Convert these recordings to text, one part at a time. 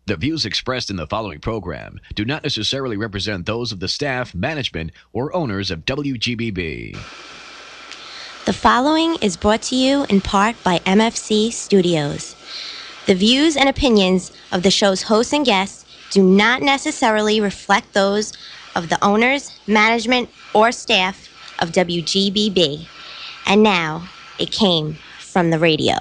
The views expressed in the following program do not necessarily represent those of the staff, management, or owners of WGBB. The following is brought to you in part by MFC Studios. The views and opinions of the show's hosts and guests do not necessarily reflect those of the owners, management, or staff of WGBB. And now, it came from the radio.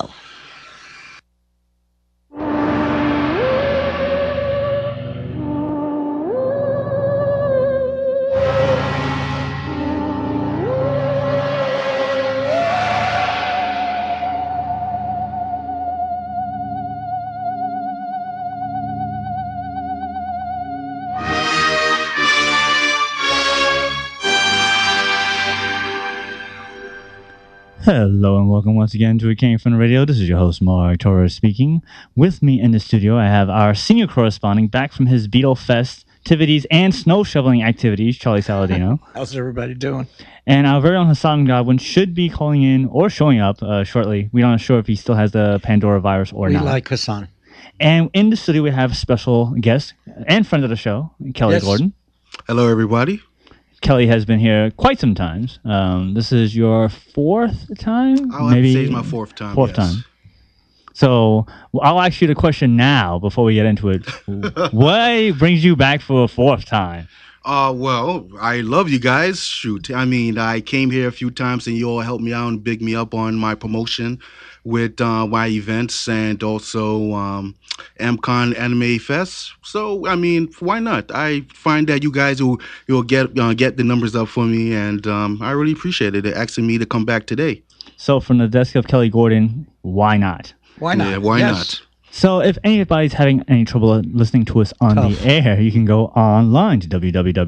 Hello and welcome once again to It Came From the Radio. This is your host, Mark Torres speaking. With me in the studio, I have our senior correspondent back from his Beetle Fest activities and snow shoveling activities, Charlie Saladino. How's everybody doing? And our very own Hassan Godwin should be calling in or showing up shortly. We're not sure if he still has the Pandora virus or not. We like Hassan. And in the studio, we have a special guest and friend of the show, Kelly Gordon. Hello, everybody. Kelly has been here quite some times. This is your fourth time? I'll have to say it's my fourth time. Fourth time. So I'll ask you the question now before we get into it. What brings you back for a fourth time? Well, I love you guys. Shoot. I mean, I came here a few times and you all helped me out and big me up on my promotion with my events and also MCon Anime Fest. So, I mean, why not? I find that you guys will get the numbers up for me, and I really appreciate it. They're asking me to come back today. So, from the desk of Kelly Gordon, why not? Why not? Yeah, why not? So if anybody's having any trouble listening to us on the air, you can go online to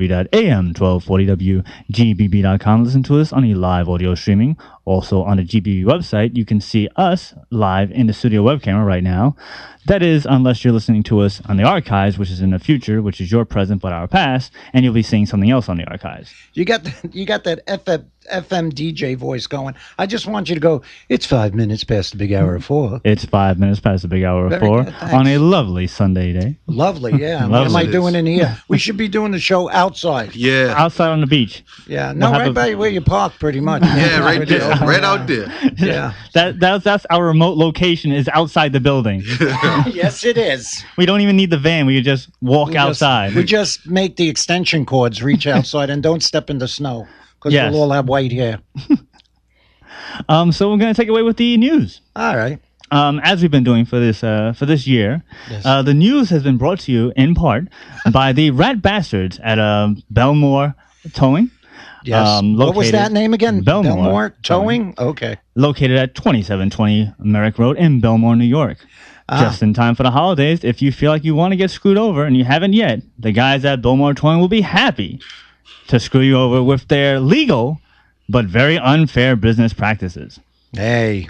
www.am1240wgbb.com. Listen to us on the live audio streaming. Also on the GBB website, you can see us live in the studio web camera right now. That is, unless you're listening to us on the archives, which is in the future, which is your present but our past, and you'll be seeing something else on the archives. You got that FM DJ voice going. I just want you to go, it's 5 minutes past the big hour of 4. It's 5 minutes past the big hour of Very 4 good, thanks. on a lovely Sunday day. Lovely, yeah. What Lovely. am I doing in here? We should be doing the show outside. Yeah. Outside on the beach. Yeah, no, We'll have right a- by where you park, pretty much. Yeah, right there. Right out there. Yeah. That's our remote location is outside the building. Yes, it is. We don't even need the van. We could just walk outside. We just make the extension cords reach outside and don't step in the snow because Yes. we'll all have white hair. So we're going to take away with the news. All right. As we've been doing for this year, Yes. the news has been brought to you in part by the Rat Bastards at Belmore Towing. Yes. What was that name again? Belmore Towing? Okay. Located at 2720 Merrick Road in Belmore, New York. Just in time for the holidays. If you feel like you want to get screwed over and you haven't yet, the guys at Belmore Towing will be happy to screw you over with their legal but very unfair business practices. Hey.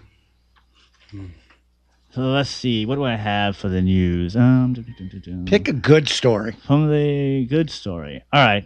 So let's see. What do I have for the news? Pick a good story. From the good story. All right.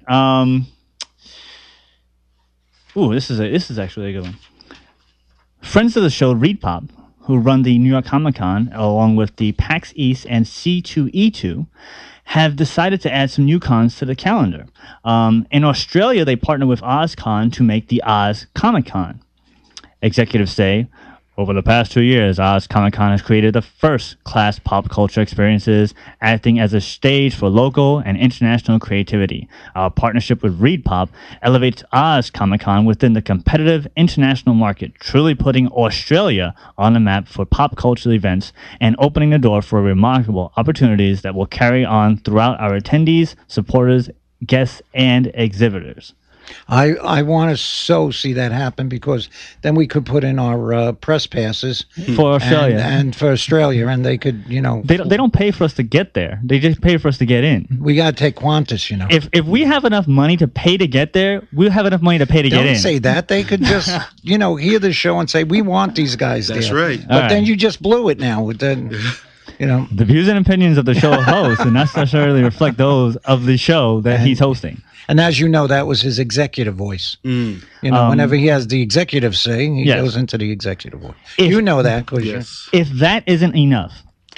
Ooh, this is actually a good one. Friends of the show, ReedPop, who run the New York Comic Con along with the PAX East and C2E2, have decided to add some new cons to the calendar. In Australia, they partnered with OzCon to make the Oz Comic Con. Executives say, over the past 2 years, Oz Comic Con has created the first-class pop culture experiences, acting as a stage for local and international creativity. Our partnership with ReedPop elevates Oz Comic Con within the competitive international market, truly putting Australia on the map for pop culture events and opening the door for remarkable opportunities that will carry on throughout our attendees, supporters, guests, and exhibitors. I want to so see that happen because then we could put in our press passes For Australia. and for Australia, and they could, They don't pay for us to get there. They just pay for us to get in. we got to take Qantas, If we have enough money to pay to get there, we'll have enough money to pay to get Don't in. say that. They could just, hear the show and say, we want these guys That's there. right. But All then right. you just blew it now. With the, The views and opinions of the show host do not necessarily reflect those of the show that he's hosting. And as you know, that was his executive voice. Whenever he has the executive say, he Yes. goes into the executive voice. If- You know that because Yes. If that isn't enough,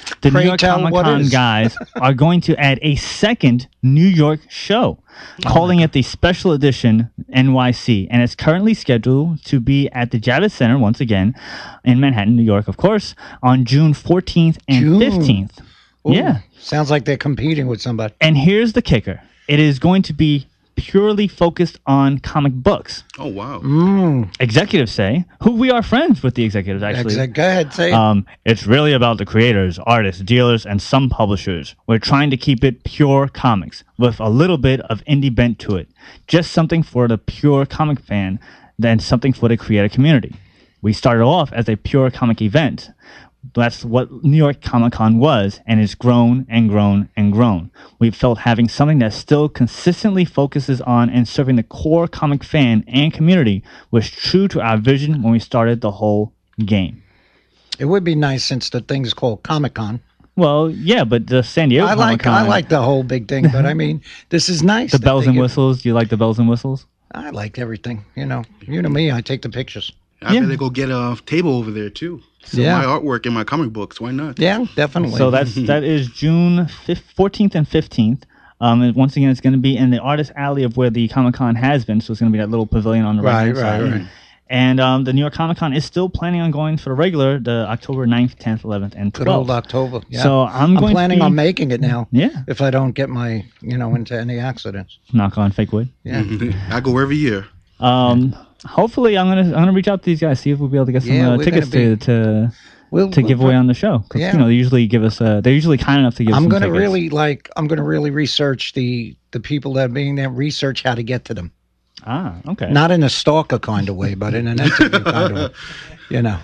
the New Pray York tell, what Comic-Con is? guys are going to add a second New York show, calling it the Special Edition NYC. And it's currently scheduled to be at the Javits Center, once again, in Manhattan, New York, of course, on June 14th and June. 15th. Ooh, Yeah. Sounds like they're competing with somebody. And here's the kicker. It is going to be purely focused on comic books. Oh wow. Executives say, who we are friends with the executives, actually. Go ahead, say it. It's really about the creators, artists, dealers, and some publishers. We're trying to keep it pure comics with a little bit of indie bent to it. Just something for the pure comic fan, then something for the creator community. We started off as a pure comic event. That's what New York Comic-Con was, and it's grown and grown and grown. We felt having something that still consistently focuses on and serving the core comic fan and community was true to our vision when we started the whole game. It would be nice since the thing's called Comic-Con. Well, yeah, but the San Diego I Comic-Con, like the whole big thing, but I mean, this is nice. the that bells they and give- whistles. Do you like the bells and whistles? I like everything. You know me. I take the pictures. I Yeah. better go get a table over there too. So Yeah. my artwork and my comic books. Why not? Yeah, definitely. So that is June 14th and 15th. And once again, it's going to be in the Artist Alley of where the Comic-Con has been. So it's going to be that little pavilion on the right side. right. And the New York Comic-Con is still planning on going for the regular, the October 9th, 10th, 11th, and 12th. Good old October. Yeah. So I'm going to planning be- on making it now. Yeah. If I don't get my, into any accidents. Knock on fake wood. Yeah. I go every year. Hopefully, I'm gonna reach out to these guys, see if we'll be able to get some Yeah, we're tickets gonna to We'll give away on the show. 'Cause, Yeah. they usually give us. They're usually kind enough to give. I'm some gonna tickets. I'm gonna really research the people that are being there. Research how to get to them. Okay. Not in a stalker kind of way, but in an interview kind of way.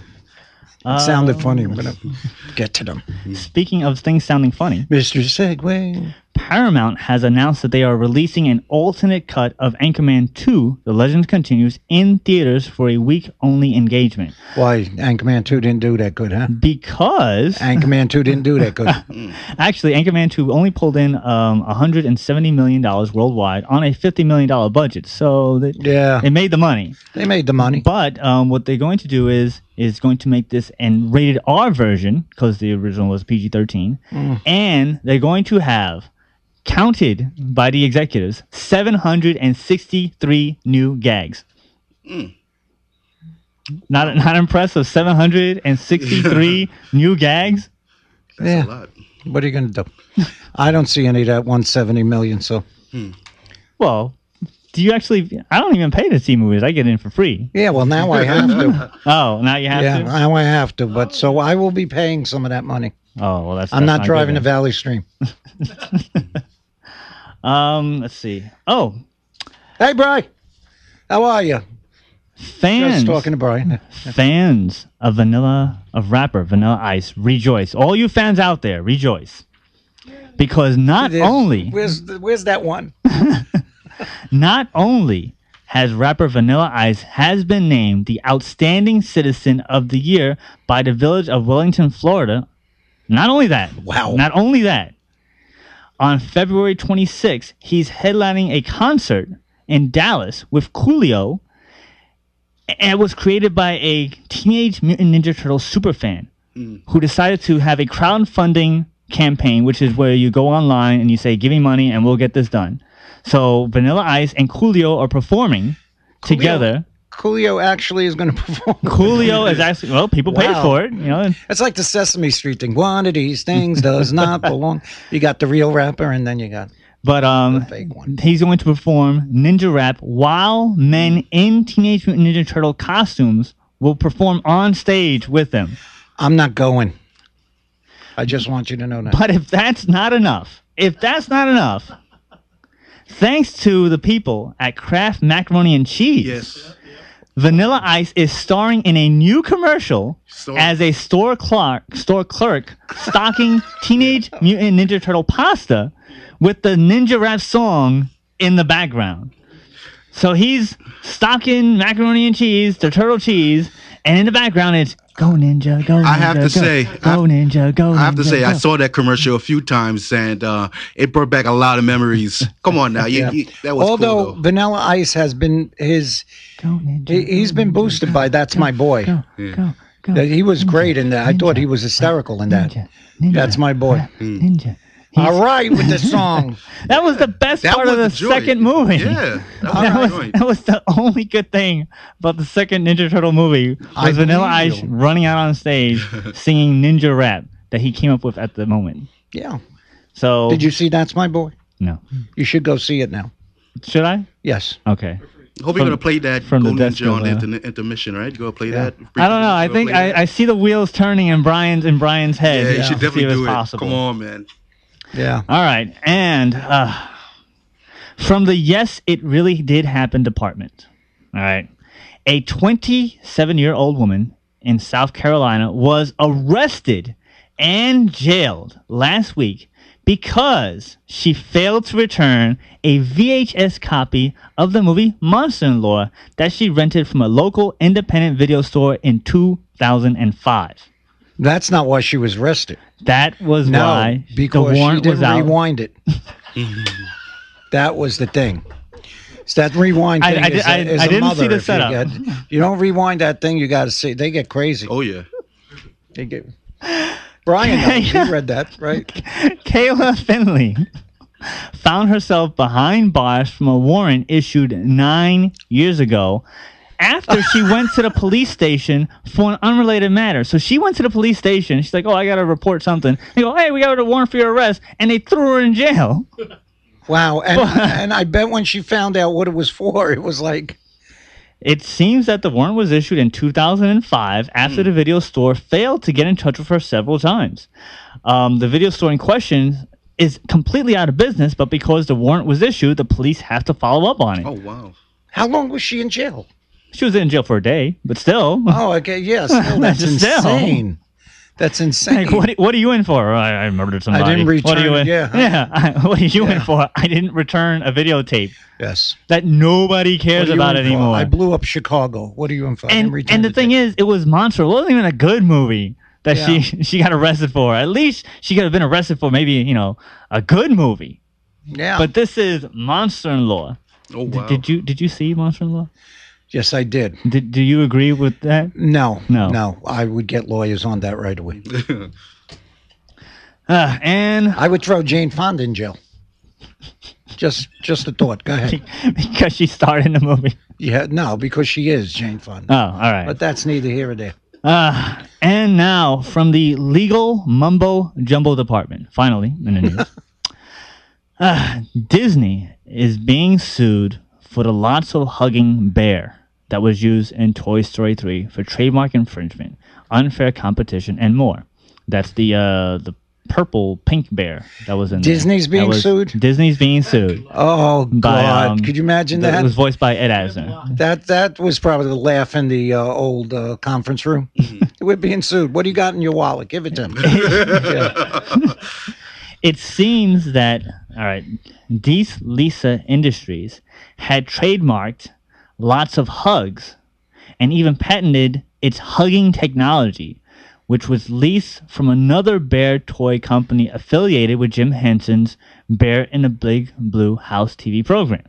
It sounded funny. I'm gonna get to them. Speaking of things sounding funny, Mr. Segway. Paramount has announced that they are releasing an alternate cut of Anchorman 2: The Legend Continues in theaters for a week-only engagement. Why Anchorman 2 didn't do that good, huh? Because Anchorman 2 didn't do that good. actually, Anchorman 2 only pulled in $170 million worldwide on a $50 million budget. So Yeah. it made the money. They made the money. But what they're going to do is going to make this an rated R version, because the original was PG-13, and they're going to have, counted by the executives, 763 new gags. Not impressive. 763 new gags. That's Yeah. a lot. What are you going to do? I don't see any of that 170 million, so. Well, do you actually? I don't even pay to see movies. I get in for free. Yeah, well, now I have to. Oh, now you have Yeah, to. now I have to. But so I will be paying some of that money. Oh, well, that's. I'm that's not driving good the Valley Stream. then. Let's see. Oh, Hey, Bri. How are you? fans. Just talking to Brian. Fans of rapper Vanilla Ice, rejoice! All you fans out there, rejoice! Because not only Where's that one? has rapper Vanilla Ice has been named the Outstanding Citizen of the Year by the Village of Wellington, Florida. Not only that. Wow. Not only that. On February 26th, he's headlining a concert in Dallas with Coolio, and it was created by a Teenage Mutant Ninja Turtle superfan who decided to have a crowdfunding campaign, which is where you go online and you say, give me money and we'll get this done. So Vanilla Ice and Coolio are performing together. Coolio actually is going to perform. Coolio is actually, well, people paid Wow. for it, you know. It's like the Sesame Street thing. One of these things does not belong. You got the real rapper, and then you got But the fake one. he's going to perform ninja rap while men in Teenage Mutant Ninja Turtle costumes will perform on stage with him. I'm not going. I just want you to know that. But if that's not enough, thanks to the people at Kraft Macaroni and Cheese, Yes. Vanilla Ice is starring in a new commercial So- as a store clerk stocking Teenage Mutant Ninja Turtle pasta with the Ninja Rap song in the background. So he's stocking macaroni and cheese, the turtle cheese, and in the background it's "Go Ninja, Go Ninja, I have to go, say, Go Ninja, Go Ninja." I have to say, I go. saw that commercial a few times, and it brought back a lot of memories. Come on now, Yeah. that was Although cool, though. Vanilla Ice has been Go Ninja, he's go been Ninja, boosted go, by That's go, My Boy. Go, Yeah. go, go. He was great in that. I thought he was hysterical in that. Ninja, That's my boy. Ninja. All right with the song. That was the best That part of the was the joy. second movie. Yeah, That was the only good thing about the second Ninja Turtle movie I was Vanilla believe Ice you. running out on stage singing ninja rap that he came up with at the moment. Yeah. So Did you see That's My Boy? No. You should go see it now. Should I? Yes. Okay. Hope you're gonna play that from the Golden desk Ninja on of, the intermission, right? Go play Yeah. that. I don't know. I Go think play that? I see the wheels turning in Brian's head. Yeah, you should See definitely if it's do it. possible. Come on, man. Yeah. All right. And from the Yes, It Really Did Happen department. All right. A 27-year-old woman in South Carolina was arrested and jailed last week because she failed to return a VHS copy of the movie Monster-in-Law that she rented from a local independent video store in 2005. That's not why she was arrested. That was No, why the because she warrant was didn't out. rewind it. That was the thing. It's that rewind thing. I didn't mother, see the if setup. You don't rewind that thing, you got to see. They get crazy. Oh yeah. They get. Brian, knows. He read that, right? Kayla Finley found herself behind bars from a warrant issued 9 years ago after she went to the police station for an unrelated matter. So she went to the police station. She's like, oh, I got to report something. They go, hey, we got a warrant for your arrest. And they threw her in jail. Wow. And I bet when she found out what it was for, it was like, It seems that the warrant was issued in 2005 after the video store failed to get in touch with her several times. The video store in question is completely out of business, but because the warrant was issued, the police have to follow up on it. Oh wow. how long was she in jail? She was in jail for a day, but still. Oh, okay. Yes. Still, that's Still. insane. That's insane. Like, what are you in for? I murdered somebody. didn't What are you return- in? yeah. What are you in Yeah. for? I didn't return a videotape Yes. that nobody cares What are you about in for? anymore. I blew up Chicago. What are you in for? I didn't and return the thing is, it was Monster. It wasn't even a good movie that Yeah. she got arrested for. At least she could have been arrested for maybe a good movie. Yeah. But this is Monster-in-Law. Oh wow. Did you see Monster-in-Law? yes, I did. Do you agree with that? No. No. No. I would get lawyers on that right away. And I would throw Jane Fonda in jail. Just a thought. Go ahead. because she starred in the movie. Yeah, no, because she is Jane Fonda. Oh, all right. But that's neither here or there. And now from the legal mumbo jumbo department, finally in the news, Disney is being sued for the lots of hugging bear that was used in Toy Story 3 for trademark infringement, unfair competition, and more. That's the purple pink bear that was in there. Disney's being sued? Disney's being sued. Oh By, God! Could you imagine It that? was voiced by Ed Asner. That was probably the laugh in the old conference room. We're being sued. What do you got in your wallet? Give it to him. Yeah. It seems that, all right, Dies Lisa Industries had trademarked lots of hugs and even patented its hugging technology, which was leased from another bear toy company affiliated with Jim Henson's Bear in the Big Blue House TV program.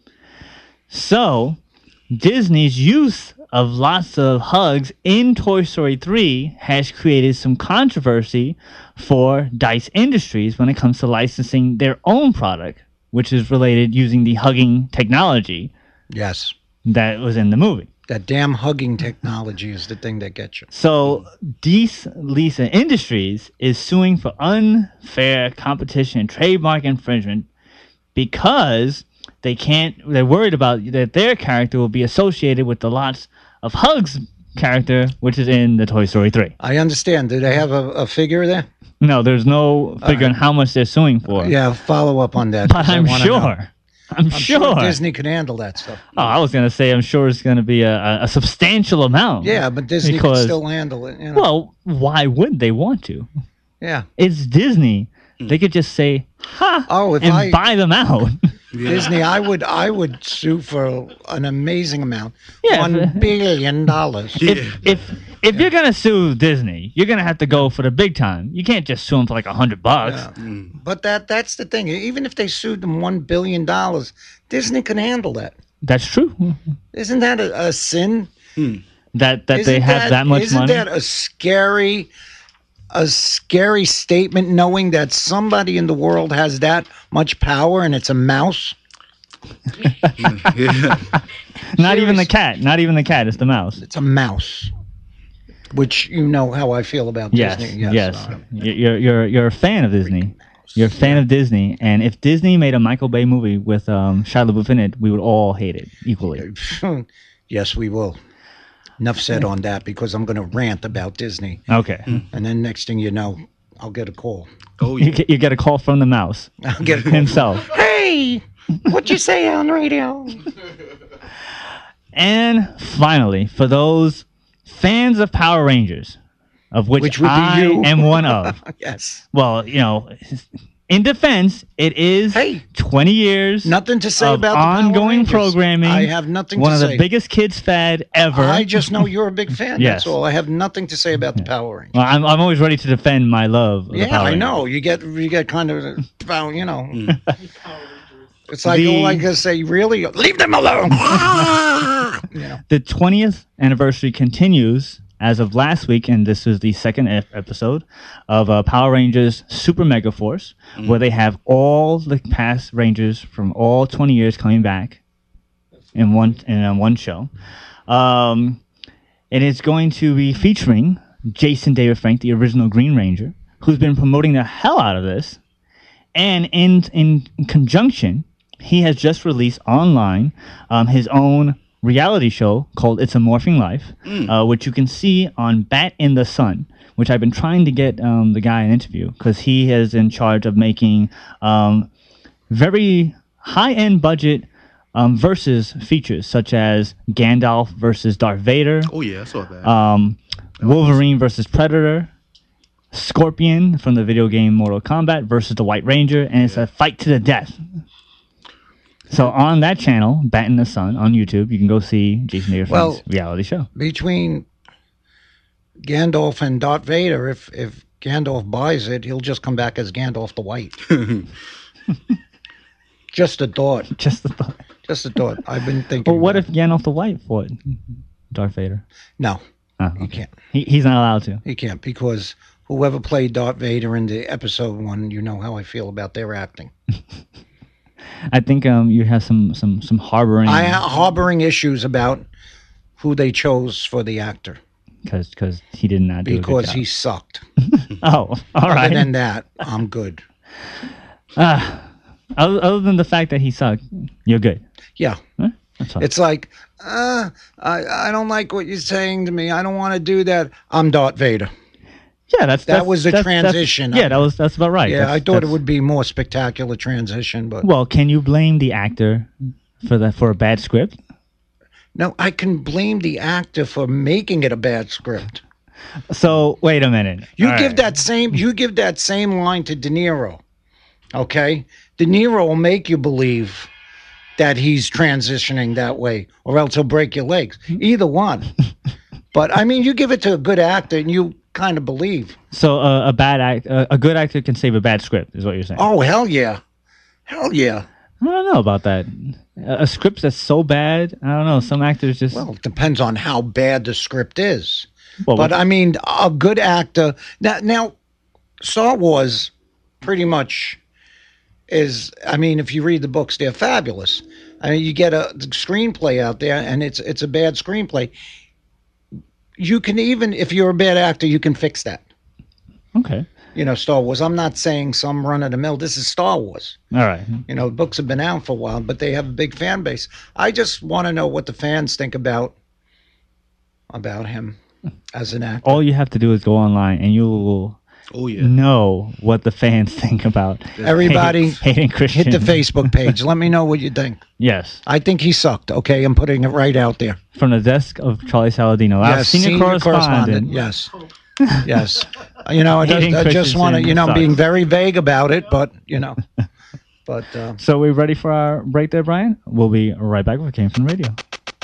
So, Disney's use of lots of hugs in Toy Story 3 has created some controversy for Dice Industries when it comes to licensing their own product, which is related using the hugging technology Yes. that was in the movie. That damn hugging technology is the thing that gets you. So, Dies Lisa Industries is suing for unfair competition and trademark infringement because they're worried about that their character will be associated with the lots of hugs character, which is in the Toy Story 3. I understand. Do they have a figure there? No, there's no figure on how much they're suing for. Yeah, follow up on that. But 'cause I I'm wanna know. sure. I'm sure. Disney can handle that stuff. Oh, I was going to say, I'm sure it's going to be a substantial amount. Yeah, but Disney Because- can still handle it. You know? Well, why would they want to? yeah. It's Disney. They could just say, ha, Oh, if and I- buy them out. Disney, I would sue for an amazing amount. Yeah, $1 billion. If you're going to sue Disney, you're going to have to go for the big time. You can't just sue them for like $100. Yeah. But that's the thing. Even if they sued them $1 billion, Disney can handle that. That's true. Isn't that a sin? that they have that much isn't money. Isn't that a scary statement, knowing that somebody in the world has that much power and it's a mouse? Yeah. Not even the cat. Not even the cat. It's the mouse. It's a mouse. Which you know how I feel about Disney. Yes. You're a fan of Disney. You're a fan of Disney, and if Disney made a Michael Bay movie with Shia LaBeouf in it, we would all hate it equally. Yes, we will. Enough said on that, because I'm going to rant about Disney. Okay. And then next thing you know, I'll get a call. Oh, You yeah. get a call from the mouse I'll get a call. himself. Hey, what'd you say on radio? And finally, for those fans of Power Rangers, of which would be I you. am one of. Yes. Well, in defense, it is 20 years Nothing to say of about the Power ongoing Rangers. programming. I have nothing One to of say. the biggest kids fad ever. I just know you're a big fan. Yes. That's all. I have nothing to say about the Power Rangers. Well, I'm always ready to defend my love. Of the Yeah, Power I Rangers. know. You get kind of, It's like all I can say. Really, leave them alone. The 20th anniversary continues as of last week, and this is the second episode of Power Rangers Super Mega Force, where they have all the past Rangers from all 20 years coming back in one show. And it's going to be featuring Jason David Frank, the original Green Ranger, who's been promoting the hell out of this. And in conjunction, he has just released online his own reality show called It's a Morphing Life, which you can see on Bat in the Sun, which I've been trying to get the guy an interview, because he is in charge of making very high-end budget versus features, such as Gandalf versus Darth Vader, Oh, yeah, I saw that. Wolverine versus Predator, Scorpion from the video game Mortal Kombat versus the White Ranger, and it's a fight to the death. So on that channel, Bat in the Sun on YouTube, you can go see Jason David Frank's reality show. Between Gandalf and Darth Vader, if Gandalf buys it, he'll just come back as Gandalf the White. Just a thought. Just the thought. Just a thought. I've been thinking. But what about if Gandalf the White fought Darth Vader? No, Oh, you can't. He's not allowed to. He can't, because whoever played Darth Vader in the episode 1, you know how I feel about their acting. I think you have some harboring. I am harboring issues about who they chose for the actor, because he did not do because a good he job. sucked. Oh, all right. Other than that, I'm good. Other than the fact that he sucked, you're good. Yeah. Huh? That's fine. It's like, I don't like what you're saying to me. I don't want to do that. I'm Darth Vader. Yeah, that was the transition. That's about right. Yeah, I thought it would be more spectacular transition, but Well, can you blame the actor for a bad script? no, I can blame the actor for making it a bad script. So wait a minute. You All give right. that same line to De Niro, okay? De Niro will make you believe that he's transitioning that way, or else he'll break your legs. Either one. But I mean, you give it to a good actor, and you kind of believe. So a good actor can save a bad script, is what you're saying. Oh, hell yeah, hell yeah. I don't know about that. A script that's so bad, I don't know. Some actors just Well, it depends on how bad the script is. Well, But I mean, a good actor. Now, Star Wars pretty much is, I mean, if you read the books, they're fabulous. I mean, you get a screenplay out there, and it's a bad screenplay. You can, even if you're a bad actor, you can fix that. okay. You know, Star Wars. I'm not saying some run of the mill. This is Star Wars. All right. You know, books have been out for a while, but they have a big fan base. I just want to know what the fans think about him as an actor. All you have to do is go online, and you will Oh, yeah. know what the fans think about Everybody, hating Christian. hit the Facebook page. Let me know what you think. Yes, I think he sucked. Okay, I'm putting it right out there. from the desk of Charlie Saladino, our Yes, senior correspondent. Yes, yes. You know, I Hating just Christensen want to. You know, I'm sucks. being very vague about it, but you know, but So we ready for our break there, Brian? We'll be right back with Came From Radio.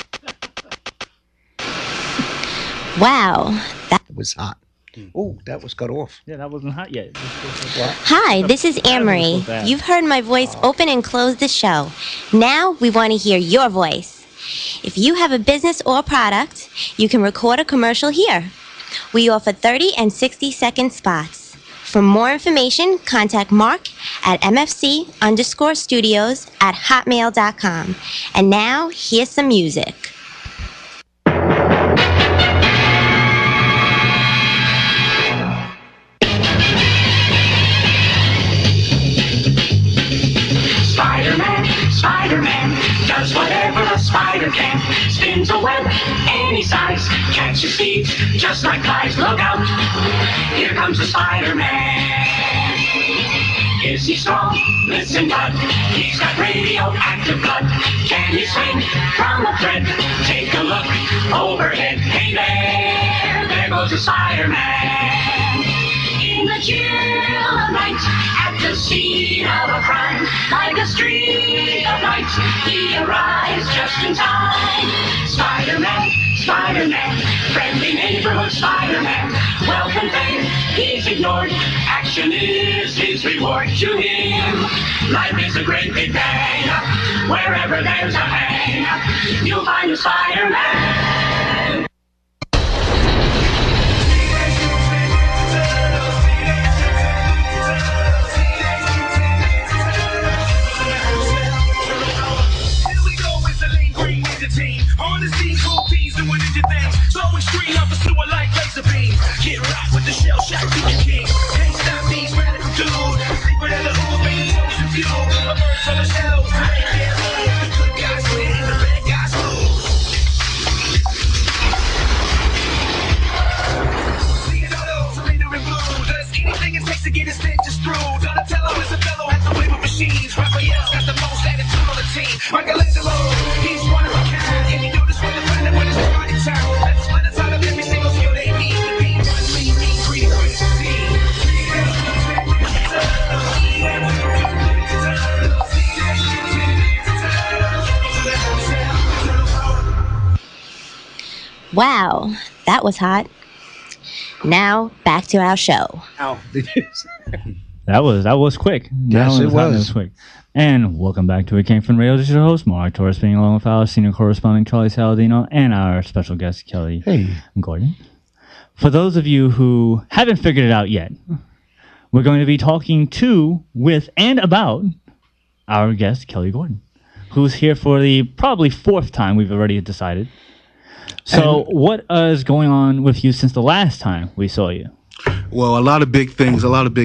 Wow. it was hot. Oh, that was cut off. Yeah, that wasn't hot yet. Hi, this is Amory. with that. You've heard my voice open and close the show. Now we want to hear your voice. If you have a business or product, you can record a commercial here. We offer 30 and 60-second spots. For more information, contact Mark at mfc_studios@hotmail.com. And now, here's some music. Spider-Man does whatever a spider can. Spins a web any size, catches thieves just like flies. Look out, here comes the Spider-Man. Is he strong? Listen, bud, he's got radioactive blood. Can he swing from a thread? Take a look overhead. Hey there goes the Spider-Man. In the chill of night, at the scene of a crime, like a streak of light, he arrives just in time. Spider-Man, Spider-Man, friendly neighborhood Spider-Man. Wealth and fame, he's ignored. Action is his reward to him. Life is a great big bang. Wherever there's a hang, you'll find a Spider-Man. On the scene, cool peas doing ninja things. So extreme, I pursue a like laser beam. Get rocked with the shell shock, Beacon King. Can't stop these radical dudes. Secret of the ooze, making motion fuel. A bird from the shells. The good guys win, the bad guys lose. Leonardo, surrender and blue. Does anything it takes to get his stitches through. Donatello is a fellow, has to play with machines. Raphael's got the most attitude on the team. Michelangelo, he's one of a kind. And you know this when the find out when it's party time. Let's split the time of every single skill they need to be. One, lean, mean, greedy, quick, see. Wow, that was hot. Now, back to our show. Ow. That was quick. Yes, it That was. quick. And welcome back to It Came From Radio. This is your host, Mark Torres, being along with our senior correspondent, Charlie Saladino, and our special guest, Kelly Gordon. For those of you who haven't figured it out yet, we're going to be talking to, with, and about our guest, Kelly Gordon, who's here for the probably fourth time we've already decided. So what is going on with you since the last time we saw you? Well, a lot of big things.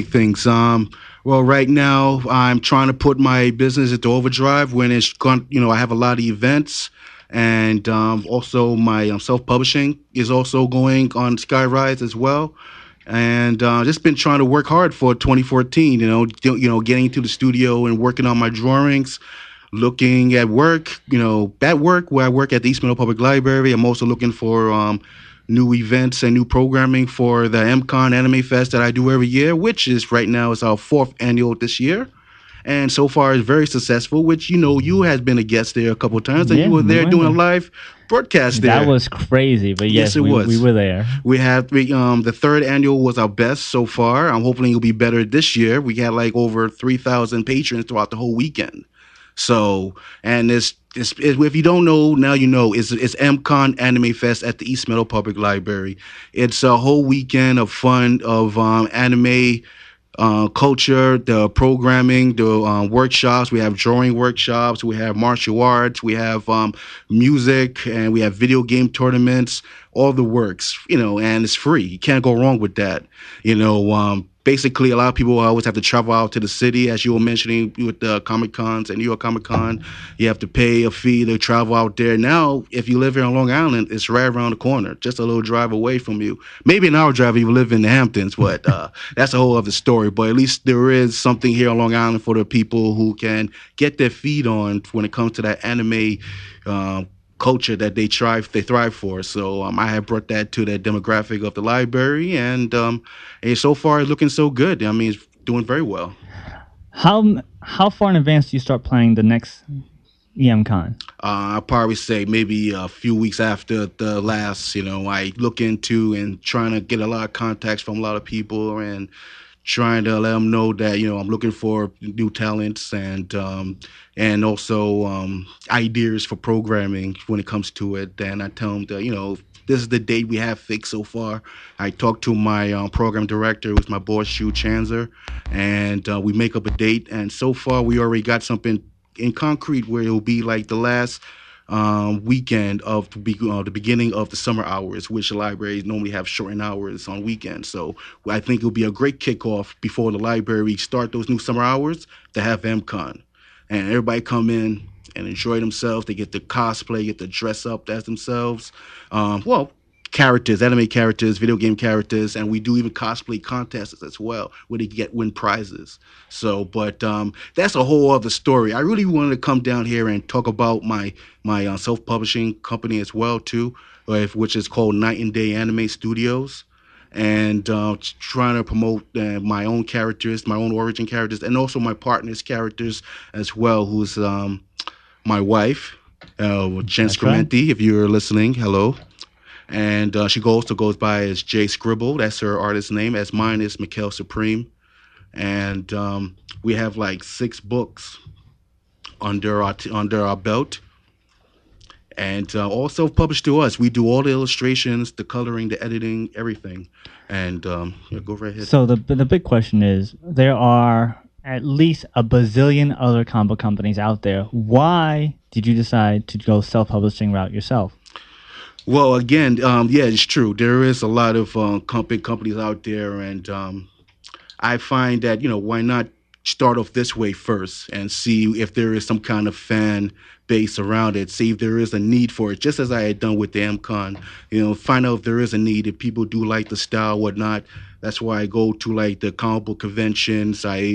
Well, right now I'm trying to put my business into overdrive when it's gone. I have a lot of events, and also my self-publishing is also going on Skyrise as well. And just been trying to work hard for 2014. Getting into the studio and working on my drawings. Looking at work, at work where I work at the East Meadow Public Library. I'm also looking for new events and new programming for the MCon Anime Fest that I do every year, which is right now is our 4th annual this year. And so far is very successful, which, you has been a guest there a couple of times, and you were there doing a live broadcast there. That was crazy, but yes, it was. We were there. We have the 3rd annual was our best so far. I'm hoping it'll be better this year. We had like over 3,000 patrons throughout the whole weekend. So, and it's if you don't know, now you know, it's MCon Anime Fest at the East Meadow Public Library. It's a whole weekend of fun, of anime culture, the programming, the workshops. We have drawing workshops, we have martial arts, we have music, and we have video game tournaments, all the works, and it's free. You can't go wrong with that. Basically, a lot of people always have to travel out to the city, as you were mentioning with the Comic Cons and New York Comic Con. You have to pay a fee to travel out there. Now, if you live here on Long Island, it's right around the corner, just a little drive away from you. Maybe an hour drive if you live in the Hamptons, but that's a whole other story. But at least there is something here on Long Island for the people who can get their feet on when it comes to that anime culture that they thrive for. So I have brought that to the demographic of the library, and so far it's looking so good. I mean, it's doing very well. How far in advance do you start planning the next EMCon? I'll probably say maybe a few weeks after the last. I look into and trying to get a lot of contacts from a lot of people and trying to let them know that I'm looking for new talents and also ideas for programming when it comes to it. And I tell them that this is the date we have fixed so far. I talked to my program director, who's my boss, Shu Chanzer, and we make up a date. And so far, we already got something in concrete where it will be like the last weekend of the beginning of the summer hours, which the libraries normally have shortened hours on weekends. So I think it'll be a great kickoff before the library start those new summer hours to have MCon. And everybody come in and enjoy themselves. They get to cosplay, get to dress up as themselves. Characters, anime characters, video game characters, and we do even cosplay contests as well, where they win prizes. So, but that's a whole other story. I really wanted to come down here and talk about my self-publishing company as well too, which is called Night and Day Anime Studios, and trying to promote my own characters, my own origin characters, and also my partner's characters as well, who's my wife, Jen Scrementi. If you're listening, hello. And she also goes by as J Scribble. That's her artist name. As mine is Mikhail Supreme. And we have like 6 books under our belt. And all self-published to us. We do all the illustrations, the coloring, the editing, everything. And go right ahead. So the big question is, there are at least a bazillion other comic book companies out there. Why did you decide to go self-publishing route yourself? Well, again, it's true. There is a lot of companies out there, and I find that, why not start off this way first and see if there is some kind of fan base around it, see if there is a need for it, just as I had done with the MCon. Find out if there is a need, if people do like the style, whatnot. That's why I go to like the comic book conventions. I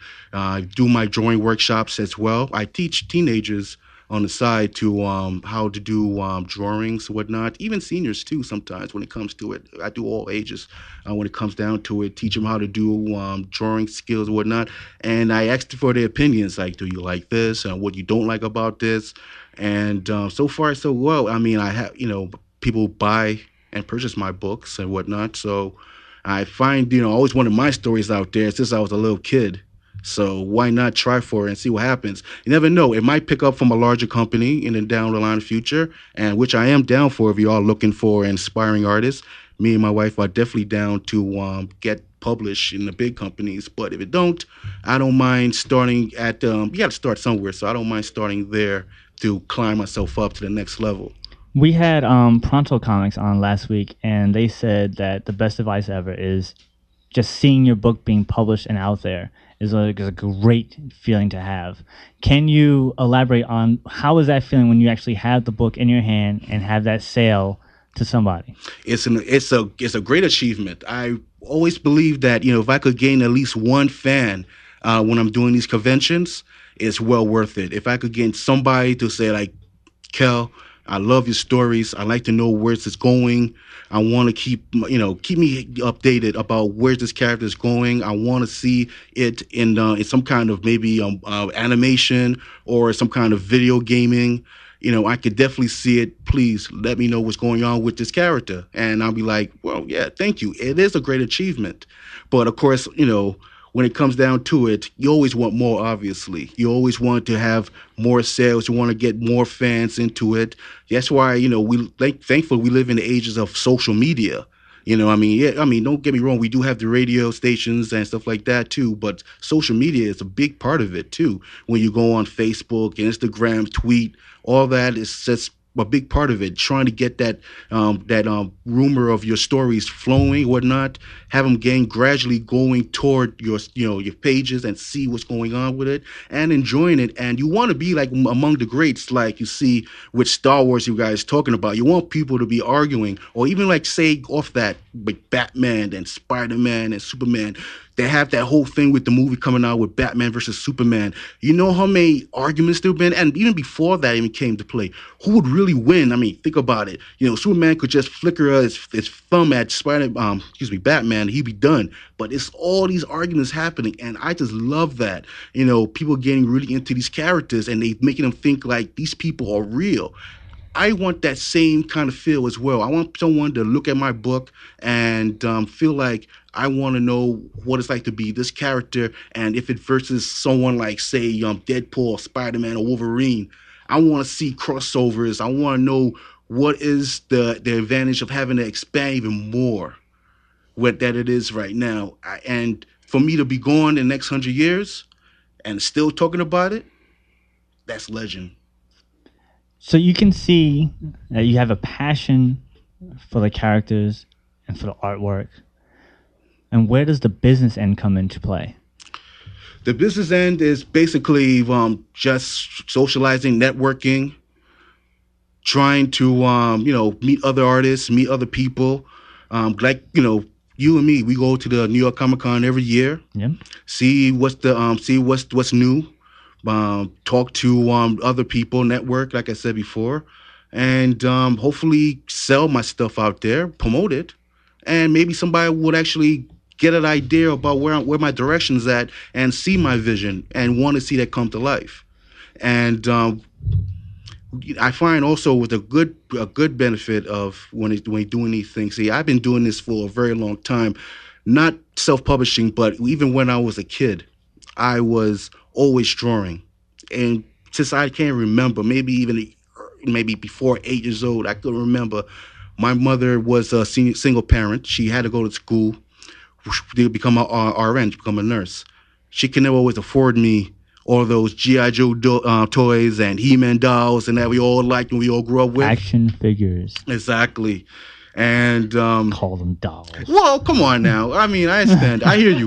do my drawing workshops as well. I teach teenagers on the side to how to do drawings, whatnot. Even seniors too. Sometimes when it comes to it, I do all ages. When it comes down to it, teach them how to do drawing skills, whatnot. And I ask for their opinions, like, do you like this, and what you don't like about this? And so far, so well. I mean, I have people buy and purchase my books and whatnot. So I find I always wanted my stories out there since I was a little kid. So why not try for it and see what happens? You never know. It might pick up from a larger company in the down the line future, and which I am down for if you are looking for inspiring artists. Me and my wife are definitely down to get published in the big companies. But if it don't, I don't mind starting at, you got to start somewhere. So I don't mind starting there to climb myself up to the next level. We had Pronto Comics on last week, and they said that the best advice ever is just seeing your book being published and out there is a great feeling to have. Can you elaborate on how is that feeling when you actually have the book in your hand and have that sale to somebody? It's a great achievement. I always believe that if I could gain at least one fan when I'm doing these conventions, it's well worth it. If I could gain somebody to say like, Kel, I love your stories. I like to know where it's going. I want to keep me updated about where this character is going. I want to see it in some kind of maybe animation or some kind of video gaming. I could definitely see it. Please let me know what's going on with this character. And I'll be like, well, yeah, thank you. It is a great achievement. But of course, when it comes down to it, you always want more, obviously. You always want to have more sales. You want to get more fans into it. That's why, thankfully, we live in the ages of social media. Don't get me wrong. We do have the radio stations and stuff like that, too. But social media is a big part of it, too. When you go on Facebook, Instagram, tweet, all that is just a big part of it, trying to get that rumor of your stories flowing, whatnot, have them gradually going toward your pages and see what's going on with it and enjoying it. And you want to be like among the greats, like you see with Star Wars, you guys talking about. You want people to be arguing, or even like say off that, like Batman and Spider-Man and Superman. They have that whole thing with the movie coming out with Batman versus Superman. You know how many arguments there have been? And even before that even came to play, who would really win? I mean, think about it. Superman could just flicker his thumb at Batman, he'd be done. But it's all these arguments happening, and I just love that. People getting really into these characters, and they making them think like these people are real. I want that same kind of feel as well. I want someone to look at my book and feel like I want to know what it's like to be this character, and if it versus someone like, say, Deadpool, Spider-Man, or Wolverine. I want to see crossovers. I want to know what is the advantage of having to expand even more what that it is right now. And for me to be gone in the next 100 years and still talking about it, that's legend. So you can see that you have a passion for the characters and for the artwork. And where does the business end come into play? The business end is basically just socializing, networking, trying to meet other artists, meet other people. You and me, we go to the New York Comic Con every year. Yeah. See what's new. Talk to other people, network, like I said before, and hopefully sell my stuff out there, promote it, and maybe somebody would actually get an idea about where my direction's at and see my vision and want to see that come to life. And I find also with a good benefit of when you're doing these things. See, I've been doing this for a very long time, not self-publishing, but even when I was a kid, I was always drawing. And since I can't remember, maybe before 8 years old, I could remember my mother was a single parent. She had to go to school to become a RN, to become a nurse. She could never always afford me all those G.I. Joe toys and He-Man dolls and that we all liked and we all grew up with. Action figures. Exactly. And call them dolls. Well, come on now. I mean, I understand. I hear you.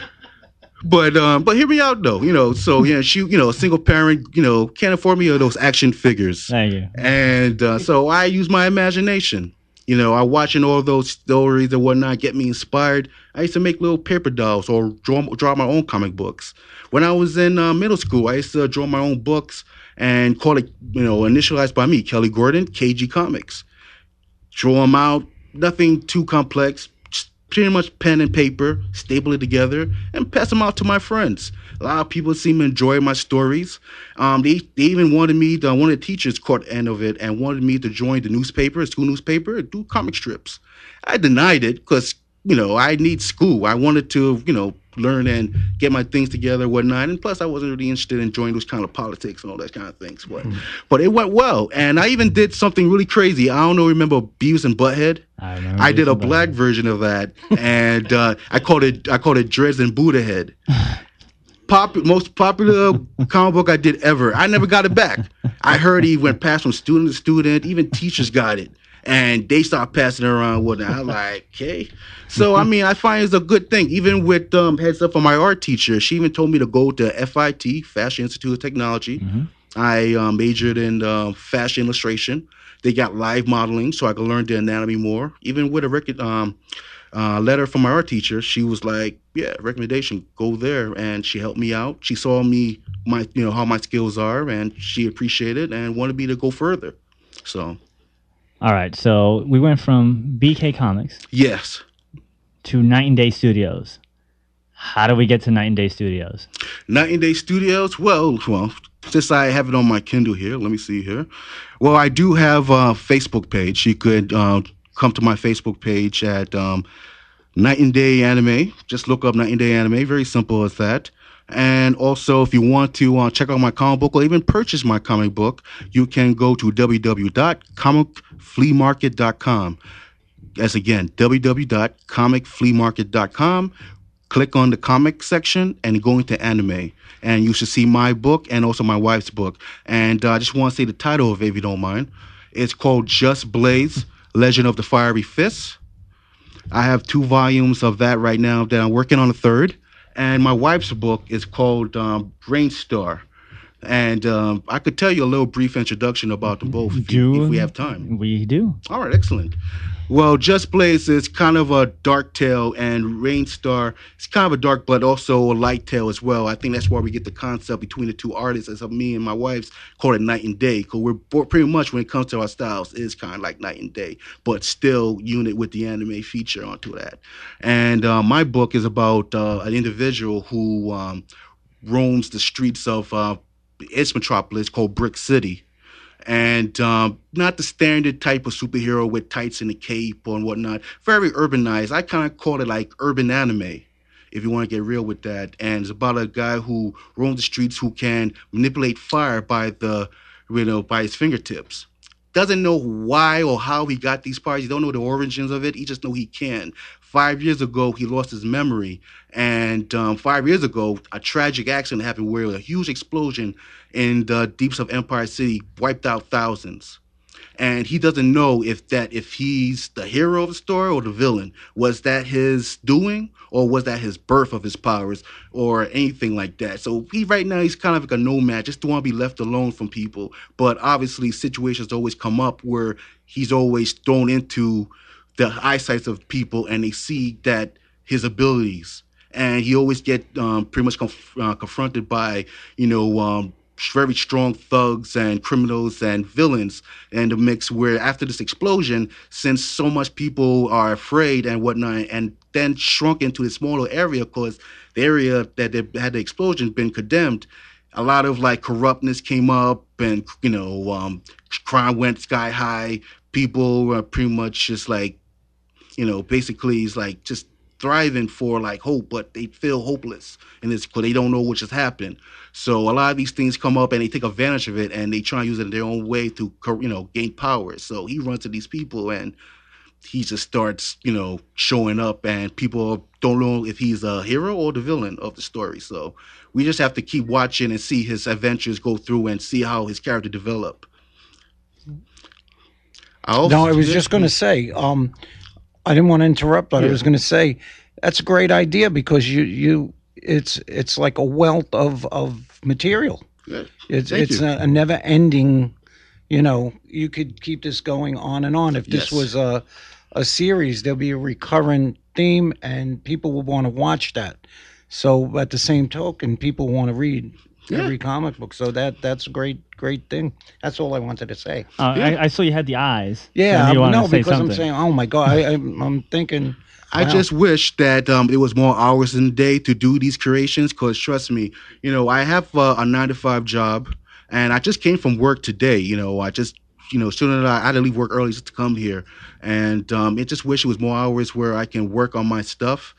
But hear me out though. So she, a single parent, can't afford me those action figures. Thank you. And so I use my imagination. I watching all those stories and whatnot get me inspired. I used to make little paper dolls or draw my own comic books. When I was in middle school, I used to draw my own books and call it, initialized by me, Kelly Gordon, KG Comics. Draw them out, nothing too complex, just pretty much pen and paper, staple it together, and pass them out to my friends. A lot of people seem to enjoy my stories. They even wanted me, one of the teachers caught the end of it and wanted me to join the school newspaper, and do comic strips. I denied it because, I need school. I wanted to, learn and get my things together and whatnot. And plus, I wasn't really interested in joining those kind of politics and all that kind of things. But it went well. And I even did something really crazy. I don't know, remember Beavis and Butthead? I did a black version of that. And I called it Dreads and Buddha Head. Most popular comic book I did ever. I never got it back. I heard he went past from student to student. Even teachers got it. And they started passing it around. Whatnot. I'm like, okay. So, I find it's a good thing. Even with heads up from my art teacher, she even told me to go to FIT, Fashion Institute of Technology. Mm-hmm. I majored in fashion illustration. They got live modeling, so I could learn the anatomy more. Even with a letter from my art teacher, she was like, yeah, recommendation, go there. And she helped me out. She saw me, how my skills are, and she appreciated and wanted me to go further. So. All right, so we went from BK Comics. Yes. To Night and Day Studios. How do we get to Night and Day Studios? Night and Day Studios? Well, since I have it on my Kindle here, let me see here. Well, I do have a Facebook page. You could come to my Facebook page at Night and Day Anime. Just look up Night and Day Anime. Very simple as that. And also, if you want to check out my comic book or even purchase my comic book, you can go to www.comicfleamarket.com. That's again, www.comicfleamarket.com. Click on the comic section and go into anime. And you should see my book and also my wife's book. And I just want to say the title of it, if you don't mind. It's called Just Blaze, Legend of the Fiery Fist. I have 2 volumes of that right now that I'm working on a 3rd. And my wife's book is called Brainstar. And I could tell you a little brief introduction about them both if we have time. We do. All right, excellent. Well, Just Blaze is kind of a dark tale, and Rainstar is kind of a dark but also a light tale as well. I think that's why we get the concept between the 2 artists, as of me and my wife's, called it Night and Day, because we're pretty much, when it comes to our styles, it's kind of like Night and Day, but still unit with the anime feature onto that. And my book is about an individual who roams the streets of its metropolis called Brick City. And not the standard type of superhero with tights and a cape and whatnot. Very urbanized. I kind of call it like urban anime, if you want to get real with that. And it's about a guy who roams the streets who can manipulate fire by by his fingertips. Doesn't know why or how he got these powers. You don't know the origins of it. He just know he can. 5 years ago, he lost his memory. And 5 years ago, a tragic accident happened where a huge explosion in the deeps of Empire City wiped out thousands. And he doesn't know if he's the hero of the story or the villain. Was that his doing, or was that his birth of his powers, or anything like that? So right now he's kind of like a nomad, just don't want to be left alone from people. But obviously situations always come up where he's always thrown into the eyesight of people, and they see that his abilities, and he always get pretty much confronted by very strong thugs and criminals and villains and the mix, where after this explosion, since so much people are afraid and whatnot, and then shrunk into a smaller area because the area that they had the explosion been condemned, a lot of like corruptness came up, and crime went sky high. People were pretty much just like, basically it's like just thriving for like hope, but they feel hopeless in this because they don't know what just happened. So a lot of these things come up and they take advantage of it, and they try to use it in their own way to gain power. So he runs to these people and he just starts showing up, and people don't know if he's a hero or the villain of the story. So we just have to keep watching and see his adventures go through and see how his character develop. I was just going to say, I didn't want to interrupt, but I was going to say that's a great idea, because it's like a wealth of material. Yeah. It's a never ending. You could keep this going on and on. If this was a series, there'll be a recurrent theme, and people will want to watch that. So at the same token, people want to read every comic book. So that's a great thing. That's all I wanted to say. I saw you had the eyes. Yeah, so because I'm saying, oh my God, I'm thinking. I just wish that it was more hours in the day to do these creations, because trust me, I have a 9-to-5 job, and I just came from work today. I just, soon as I had to leave work early just to come here, and it just wish it was more hours where I can work on my stuff.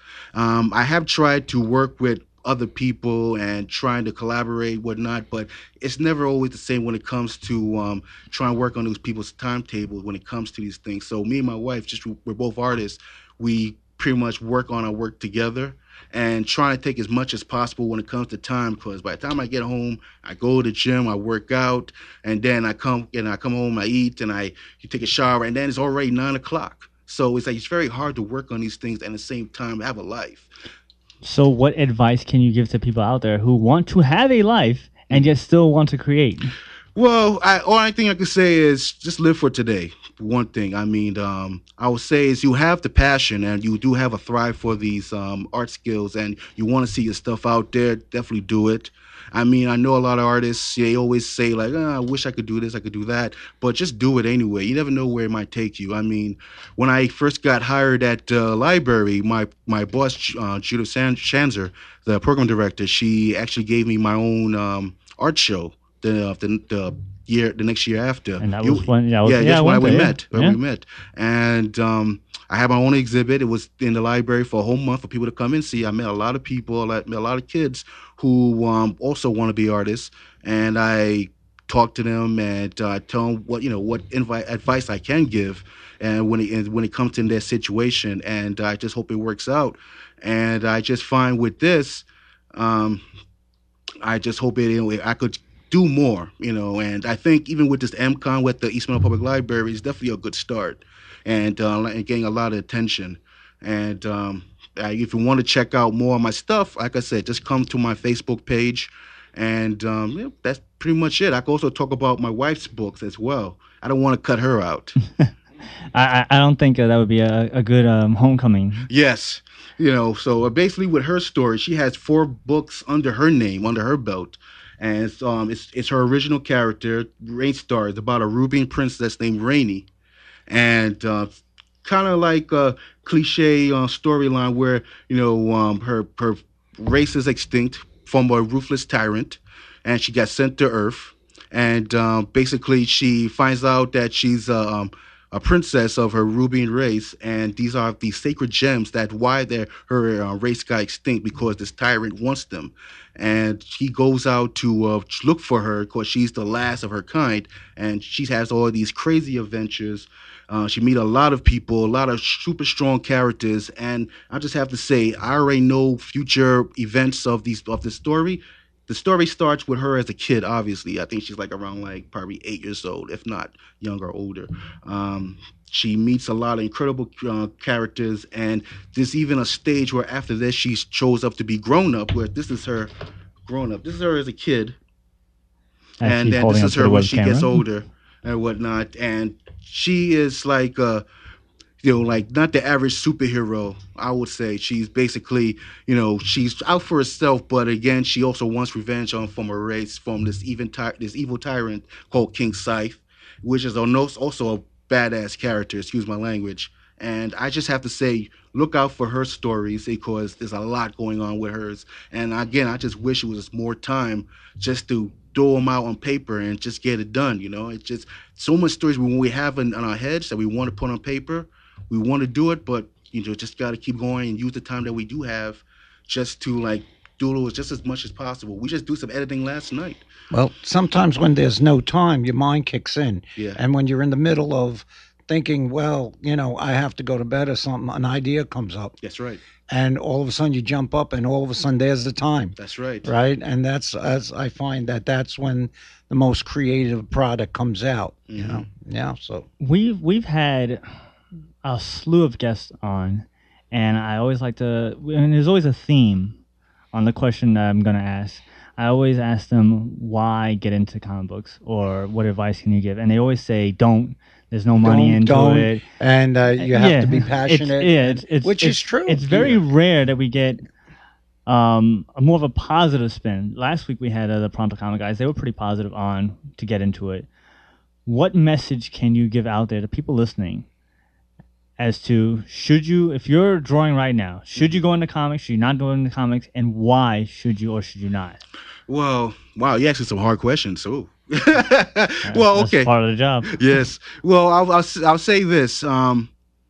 I have tried to work with other people and trying to collaborate, whatnot, but it's never always the same when it comes to trying to work on those people's timetables when it comes to these things. So me and my wife, we're both artists. We pretty much work on our work together and trying to take as much as possible when it comes to time, because by the time I get home, I go to the gym, I work out, and then I come home, I eat, and you take a shower, and then it's already 9 o'clock. So it's like it's very hard to work on these things and at the same time have a life. So what advice can you give to people out there who want to have a life and yet still want to create? Well, only thing I can say is just live for today. One thing, I would say is you have the passion and you do have a thrive for these art skills, and you want to see your stuff out there, definitely do it. I know a lot of artists, they always say like, I wish I could do this, I could do that, but just do it anyway. You never know where it might take you. When I first got hired at the library, my boss, Judith Shanzer, the program director, she actually gave me my own art show the next year after. And that was when we met. And I had my own exhibit. It was in the library for a whole month for people to come and see. I met a lot of people, I met a lot of kids who also want to be artists, and I talk to them and tell them what advice I can give, and when it comes to their situation, and I just hope it works out. And I just find with this, I just hope I could do more, and I think even with this MCon with the East Meadow Public Library is definitely a good start, and getting a lot of attention. And if you want to check out more of my stuff, like I said, just come to my Facebook page, and that's pretty much it. I can also talk about my wife's books as well. I don't want to cut her out. I don't think that would be a good homecoming. Yes. So basically with her story, she has 4 books under her name, under her belt. And it's her original character, Rainstar. It's about a Rubian princess named Rainy. And kind of like a cliche storyline where, her race is extinct from a ruthless tyrant, and she got sent to Earth. and basically she finds out that she's a princess of her Rubian race, and these are the sacred gems that why her race got extinct because this tyrant wants them, and he goes out to look for her because she's the last of her kind, and she has all these crazy adventures. She meet a lot of people, a lot of super strong characters, and I just have to say, I already know future events of this story. The story starts with her as a kid, obviously. I think she's like around like probably 8 years old, if not younger or older. She meets a lot of incredible characters, and there's even a stage where after this she shows up to be grown up, where this is her grown up. This is her as a kid, and then this is her when she gets older and whatnot. And she is like like not the average superhero, I would say. She's basically, she's out for herself, but again, she also wants revenge from her race, from this evil tyrant called King Scythe, which is also a badass character, excuse my language. And I just have to say, look out for her stories because there's a lot going on with hers. And again, I just wish it was more time just to throw them out on paper and just get it done. It's just so much stories when we have in our heads that we want to put on paper. We want to do it, but just got to keep going and use the time that we do have just to do just as much as possible. We just do some editing last night. Well, sometimes when there's no time, your mind kicks in. Yeah. And when you're in the middle of thinking, well, I have to go to bed or something, an idea comes up. That's right. And all of a sudden you jump up and all of a sudden there's the time. That's right. Right? And that's, as I find that's when the most creative product comes out, Yeah, so. We've had a slew of guests on, and I always like to, and there's always a theme on the question that I'm going to ask. I always ask them why get into comic books, or what advice can you give, and they always say don't. There's no money into it, and you have to be passionate. Which is true. It's very rare that we get more of a positive spin. Last week we had the Pronto Comic guys. They were pretty positive on to get into it. What message can you give out there to people listening as to if you're drawing right now, should you go into comics, should you not go into comics, and why should you or should you not? Well, wow, you asked some hard questions. So, well, okay, that's part of the job. Yes. Well, I'll say this. I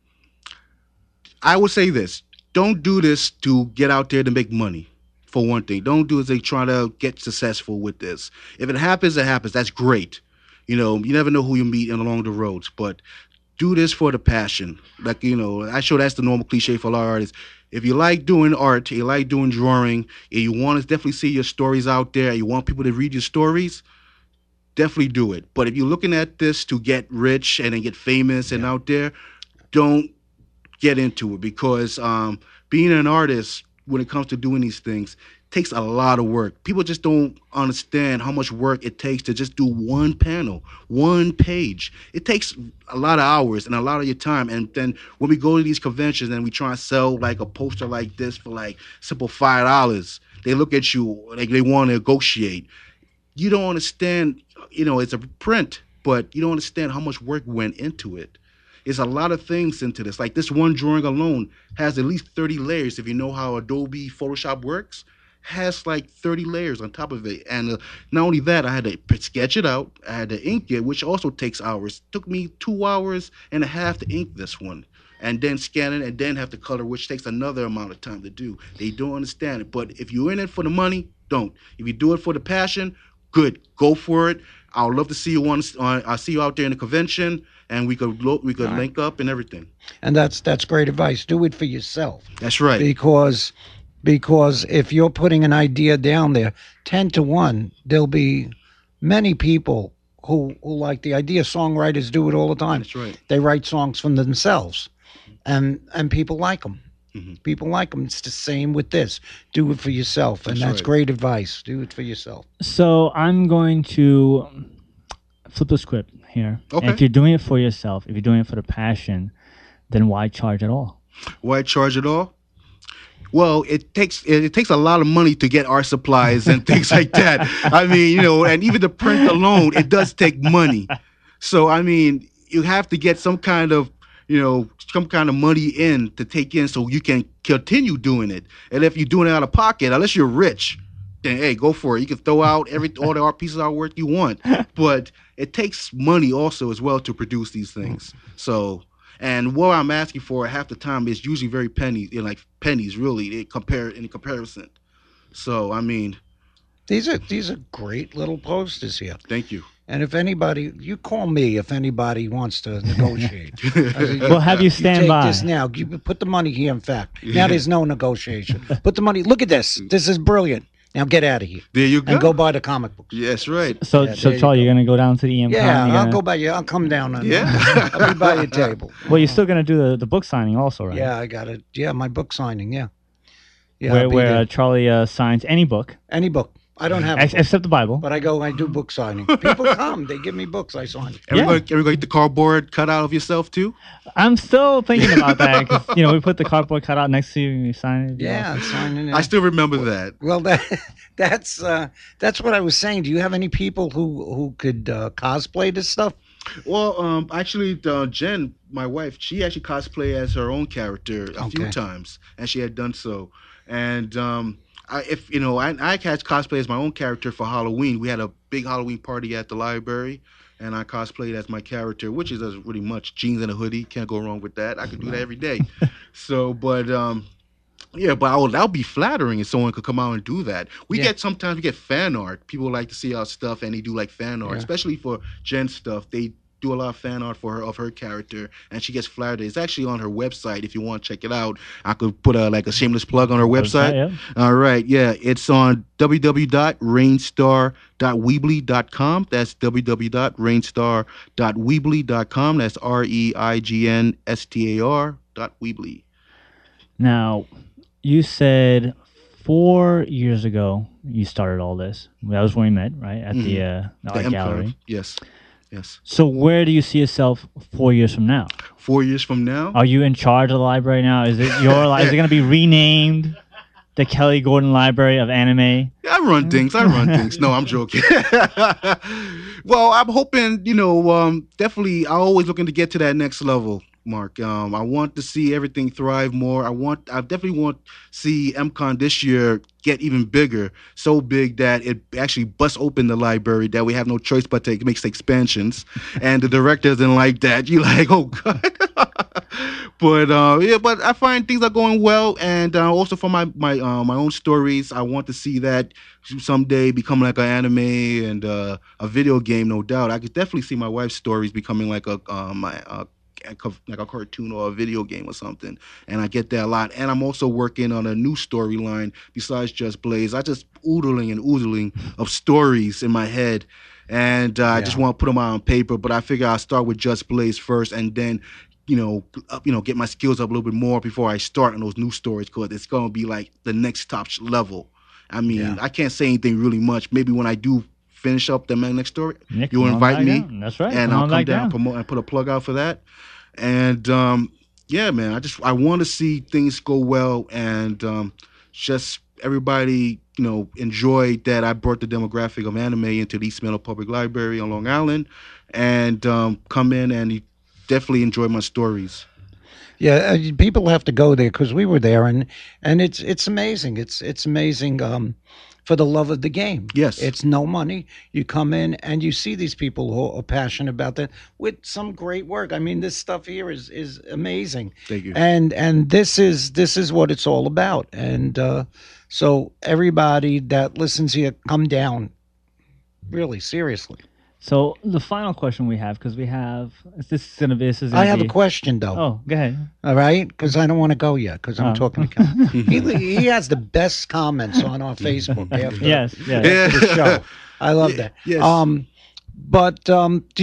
would say this: don't do this to get out there to make money. For one thing, don't do it to try to get successful with this. If it happens, it happens. That's great. You never know who you meet along the roads, but do this for the passion. I'm sure that's the normal cliche for a lot of artists. If you like doing art, you like doing drawing, and you want to definitely see your stories out there, and you want people to read your stories, definitely do it. But if you're looking at this to get rich and then get famous and out there, don't get into it, because being an artist, when it comes to doing these things, takes a lot of work. People just don't understand how much work it takes to just do one panel, one page. It takes a lot of hours and a lot of your time. And then when we go to these conventions and we try and sell like a poster like this for like simple $5, they look at you like they want to negotiate. You don't understand, it's a print, but you don't understand how much work went into it. There's a lot of things into this. Like this one drawing alone has at least 30 layers. If you know how Adobe Photoshop works, has like 30 layers on top of it. And not only that, I had to sketch it out. I had to ink it, which also takes hours. It took me 2 hours and a half to ink this one, and then scan it, and then have to color, which takes another amount of time to do. They don't understand it. But if you're in it for the money, don't. If you do it for the passion, good. Go for it. I would love to see you I'll see you out there in the convention, and we could link up and everything. And that's great advice. Do it for yourself. That's right. Because if you're putting an idea down there, 10 to 1, there'll be many people who like the idea. Songwriters do it all the time. That's right. They write songs from themselves, and people like them. Mm-hmm. People like them. It's the same with this. Do it for yourself, and that's right. great advice. Do it for yourself. So I'm going to flip the script here. Okay. And if you're doing it for yourself, if you're doing it for the passion, then why charge at all? Why charge at all? Well, it takes a lot of money to get art supplies and things like that. I mean, and even the print alone, it does take money. So, I mean, you have to get some kind of money in to take in so you can continue doing it. And if you're doing it out of pocket, unless you're rich, then hey, go for it. You can throw out all the art pieces of artwork you want, but it takes money also as well to produce these things. So, and what I'm asking for half the time is usually very like pennies, really, in comparison. So, I mean, These are great little posters here. thank you. And if anybody, you call me if anybody wants to negotiate. We'll have you stand take by. this now. You put the money here. In fact, now there's no negotiation. Put the money. Look at this. This is brilliant. Now get out of here There you go. and go buy the comic books. Yes, right. So, Yeah, so there you Charlie, you're gonna go down to the EM. Yeah, Con, I'll go by you. I'll come down. And, Yeah. I'll be by your table. Well, you're still gonna do the book signing also, right? Yeah, I got it. Yeah, my book signing. Yeah. Yeah. I'll be Where there. Charlie signs any book Any book. I don't have a book, except the Bible. but I do book signing. People come. They give me books. I sign. Everybody get the cardboard cut out of yourself too? I'm still thinking about that 'cause, we put the cardboard cutout next to you and you sign it. Yeah, signing it. I still remember that. Well, that's what I was saying. Do you have any people who could cosplay this stuff? Well, actually, Jen, my wife, she actually cosplayed as her own character a few Okay. times, and she had done so. And I catch cosplay as my own character for Halloween. We had a big Halloween party at the library, and I cosplayed as my character, which is really much jeans and a hoodie. Can't go wrong with that. I could do that every day. So, but yeah, but that would be flattering if someone could come out and do that. Sometimes we get fan art. People like to see our stuff, and they do like fan art, Yeah. especially for Jen's stuff. They do a lot of fan art for her of her character, and she gets flattered. It's actually on her website. If you want to check it out, I could put a shameless plug on her website. Yeah. All right, yeah, it's on www.rainstar.weebly.com. That's www.rainstar.weebly.com. That's REIGNSTAR.weebly. Now, you said 4 years ago you started all this. That was when we met, right? At the art M gallery. Yes. So where do you see yourself 4 years from now? 4 years from now, Are you in charge of the library now? Is it your is it going to be renamed the Kelly Gordon Library of Anime? I run things. No, I'm joking. Well, I'm hoping, definitely, I'm always looking to get to that next level, Mark. I want to see everything thrive more. I definitely want to see MCon this year get even bigger, so big that it actually busts open the library, that we have no choice but to make expansions. And the director doesn't like that. You're like, oh God. But but I find things are going well, and also for my own stories, I want to see that someday become like an anime and a video game. No doubt, I could definitely see my wife's stories becoming like a cartoon or a video game or something, and I get that a lot. And I'm also working on a new storyline besides Just Blaze. I just oodling of stories in my head, and I just want to put them out on paper. But I figure I'll start with Just Blaze first, and then get my skills up a little bit more before I start on those new stories, because it's gonna be like the next top level. I mean, I can't say anything really much. Maybe when I do finish up the next story, Nick, you'll come on invite back me. down. That's right. And Come I'll on come back down, down. promote, and put a plug out for that. And yeah, man, I want to see things go well, and just everybody, enjoy that I brought the demographic of anime into the East Meadow Public Library on Long Island, and come in and definitely enjoy my stories. Yeah, people have to go there because we were there, and it's amazing. It's amazing for the love of the game. Yes. It's no money. You come in and you see these people who are passionate about that with some great work. I mean, this stuff here is amazing. Thank you. And this is what it's all about. And so everybody that listens here, come down. Really, seriously. So the final question we have, because we have I have a question though. Oh, go ahead. All right, because I don't want to go yet because I'm talking to Ken. he has the best comments on our Facebook after, Yes. after the show. I love that. Yes. But do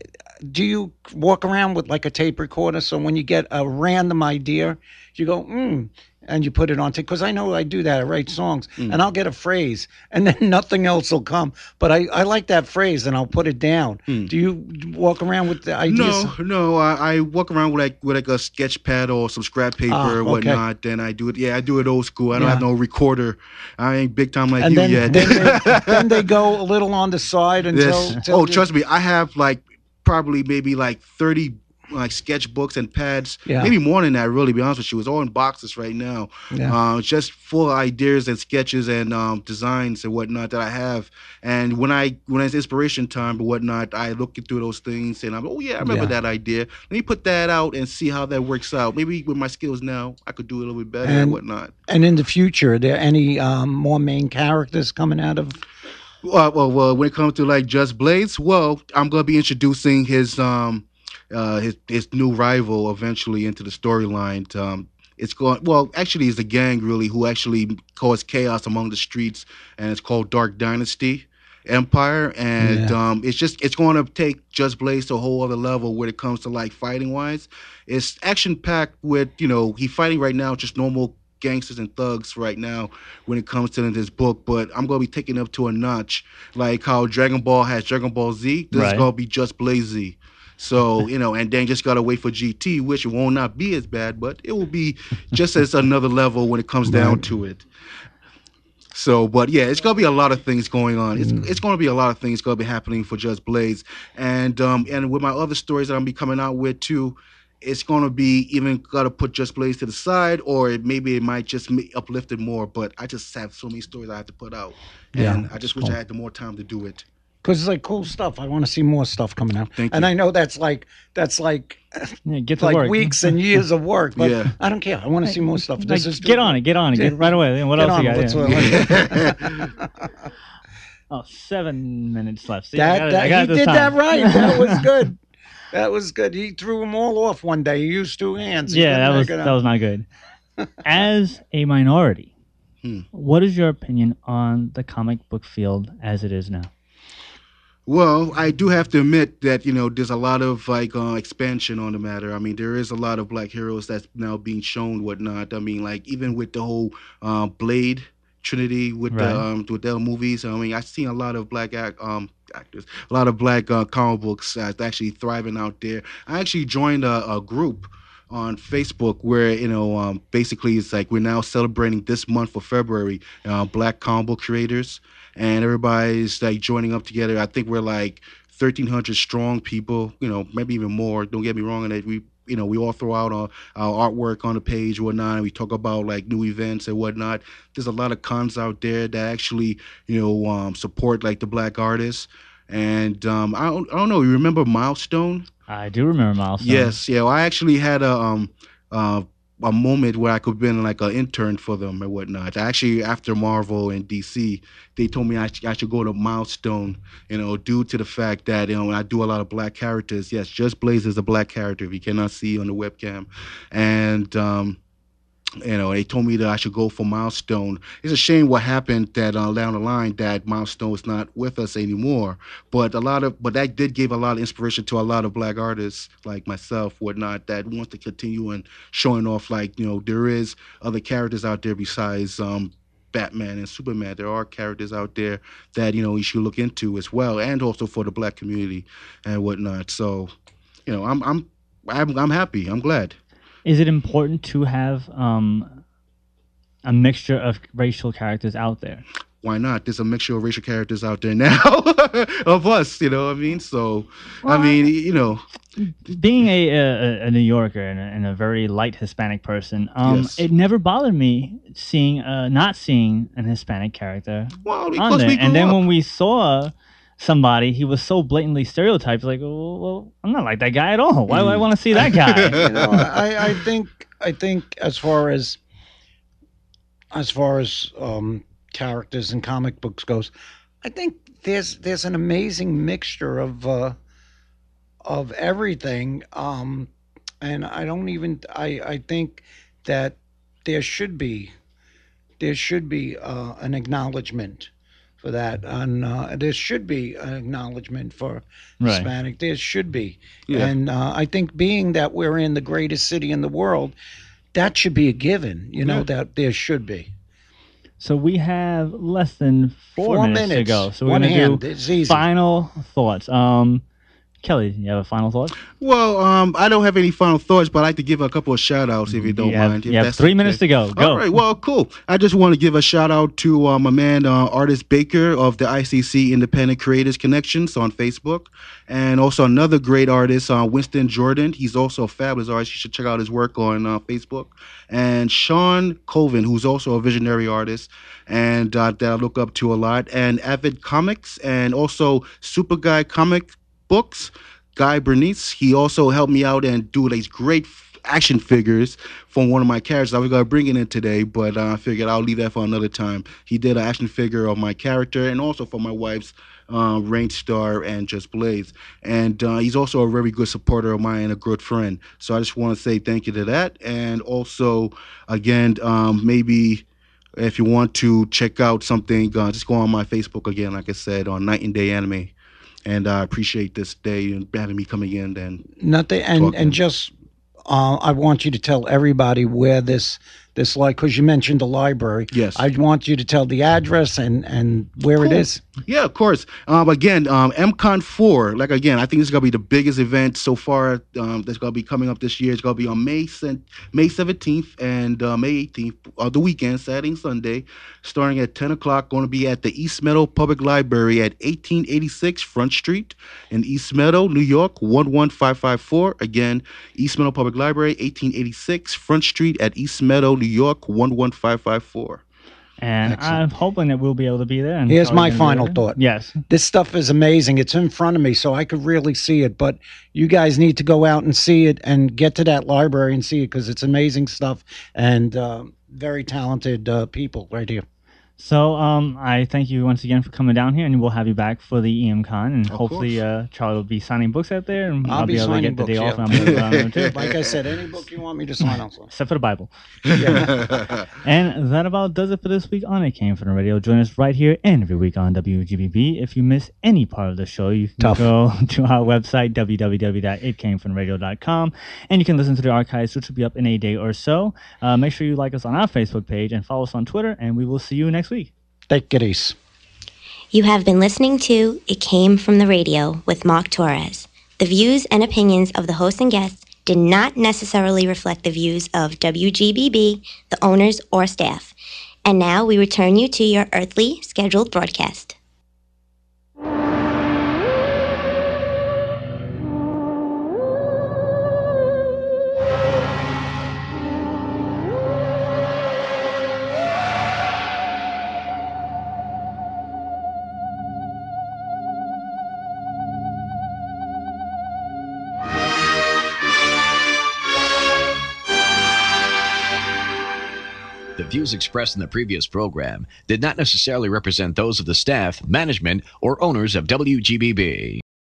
you walk around with like a tape recorder, so when you get a random idea, you go and you put it on tape? Because I know I do that. I write songs and I'll get a phrase and then nothing else will come. But I like that phrase and I'll put it down. Do you walk around with the ideas? No. I walk around with like a sketch pad or some scrap paper or whatnot. Then I do it. Yeah, I do it old school. I don't have no recorder. I ain't big time like And you then, yet. then they go a little on the side until. Trust me, I have like probably maybe like 30 like sketchbooks and pads, Yeah. maybe more than that. Really, to be honest with you, it's all in boxes right now. Just full of ideas and sketches and designs and whatnot that I have. And when it's inspiration time and whatnot, I look through those things and I'm, oh yeah, I remember that idea. Let me put that out and see how that works out. Maybe with my skills now, I could do it a little bit better and whatnot. And in the future, are there any more main characters coming out of? Well, when it comes to like Just Blaze, well, I'm gonna be introducing his new rival eventually into the storyline. It's going actually, it's a gang really who actually cause chaos among the streets, and it's called Dark Dynasty Empire, and it's going to take Just Blaze to a whole other level when it comes to like fighting wise. It's action packed with he's fighting right now just normal gangsters and thugs right now when it comes to this book, but I'm going to be taking it up to a notch, like how Dragon Ball has Dragon Ball Z. This is going to be Just Blaze Z. So, and then just got to wait for GT, which will not be as bad, but it will be just as another level when it comes down to it. So, but yeah, it's going to be a lot of things going on. It's going to be a lot of things going to be happening for Just Blaze. And with my other stories that I'm be coming out with too, it's going to be even got to put Just Blaze to the side, or maybe it might just uplift it more. But I just have so many stories I have to put out. And I just wish I had the more time to do it. Because it's like cool stuff. I want to see more stuff coming out. Thank and you. I know that's like get to like work. weeks and years of work. But Yeah. I don't care. I want to see more stuff. This is Get on it. Get right away. What else you got? Oh, 7 minutes left. See, I got he this did time. that right. That was good. That was good. He threw them all off one day. He used 2 hands. He Yeah, couldn't that make it was not good. As a minority, what is your opinion on the comic book field as it is now? Well, I do have to admit that, there's a lot of like expansion on the matter. I mean, there is a lot of black heroes that's now being shown, whatnot. I mean, like even with the whole Blade Trinity with the movies. I mean, I've seen a lot of black actors, a lot of black comic books actually thriving out there. I actually joined a group on Facebook where basically it's like we're now celebrating this month for February black comic book creators, and everybody's like joining up together. I think we're like 1,300 strong people, maybe even more. Don't get me wrong, and that we all throw out our artwork on the page and whatnot, and we talk about like new events and whatnot. There's a lot of cons out there that actually support like the black artists. And I don't know. You remember Milestone? I do remember Milestone. Yes, yeah. Well, I actually had a moment where I could have been like an intern for them and whatnot. Actually, after Marvel and DC, they told me I should go to Milestone, due to the fact that I do a lot of black characters. Yes, Just Blaze is a black character if you cannot see on the webcam, and they told me that I should go for Milestone. It's a shame what happened that down the line that Milestone is not with us anymore. But that did give a lot of inspiration to a lot of black artists like myself, whatnot, that wants to continue and showing off like there is other characters out there besides Batman and Superman. There are characters out there that you should look into as well, and also for the black community and whatnot. So, I'm happy. I'm glad. Is it important to have a mixture of racial characters out there? Why not? There's a mixture of racial characters out there now of us, what I mean? So, Well, being a New Yorker and a very light Hispanic person, Yes. it never bothered me not seeing an Hispanic character Well, because on there. we grew And then up. when we saw somebody, he was so blatantly stereotyped. Like, well, I'm not like that guy at all. Why do I want to see that guy? I think as far as characters in comic books goes, I think there's an amazing mixture of everything. And I think that there should be an acknowledgement for that, and there should be an acknowledgement for Right. Hispanic. There should be, Yeah. and I think being that we're in the greatest city in the world, that should be a given. Yeah. That there should be. So we have less than 4 4 minutes to minutes. go. So we're One going hand. to It's do easy. final thoughts. Kelly, you have a final thought? Well, I don't have any final thoughts, but I'd like to give a couple of shout outs if you don't mind. You have 3 minutes to go. Go. All right, well, cool. I just want to give a shout out to my man, Artist Baker of the ICC Independent Creators Connections on Facebook. And also another great artist, Winston Jordan. He's also a fabulous artist. You should check out his work on Facebook. And Sean Colvin, who's also a visionary artist and that I look up to a lot. And Avid Comics and also Super Guy Comic Books, Guy Bernice. He also helped me out and do these great action figures from one of my characters. I was going to bring it in today, but I figured I'll leave that for another time. He did an action figure of my character and also for my wife's Rain Star and Just Blaze. And he's also a very good supporter of mine and a good friend. So I just want to say thank you to that. And also, again, maybe if you want to check out something, just go on my Facebook again, like I said, on Night and Day Anime. And I appreciate this day and having me coming in and just I want you to tell everybody where this because you mentioned the library. Yes. I want you to tell the address and where it is. Yeah, of course. Again, MCon 4, like again, I think this is going to be the biggest event so far that's going to be coming up this year. It's going to be on May 17th and May 18th, the weekend, Saturday and Sunday, starting at 10 o'clock, going to be at the East Meadow Public Library at 1886 Front Street in East Meadow, New York, 11554. Again, East Meadow Public Library, 1886 Front Street at East Meadow, New York, 11554. And Excellent. I'm hoping that we'll be able to be there. And Here's my final thought. Yes. This stuff is amazing. It's in front of me, so I could really see it. But you guys need to go out and see it and get to that library and see it because it's amazing stuff and very talented people right here. So I thank you once again for coming down here, and we'll have you back for the EMCon, and hopefully Charlie will be signing books out there, and I'll be able to get the day off, and I'm around there too. Like I said, any book you want me to sign off on. Except for the Bible. And that about does it for this week on It Came From the Radio. Join us right here and every week on WGBB. If you miss any part of the show, you can go to our website, www.itcamefromradio.com, and you can listen to the archives, which will be up in a day or so. Make sure you like us on our Facebook page and follow us on Twitter, and we will see you next week. Take it easy. You have been listening to It Came From the Radio with Mark Torres. The views and opinions of the host and guests did not necessarily reflect the views of WGBB, the owners, or staff. And now we return you to your earthly scheduled broadcast. The views expressed in the previous program did not necessarily represent those of the staff, management, or owners of WGBB.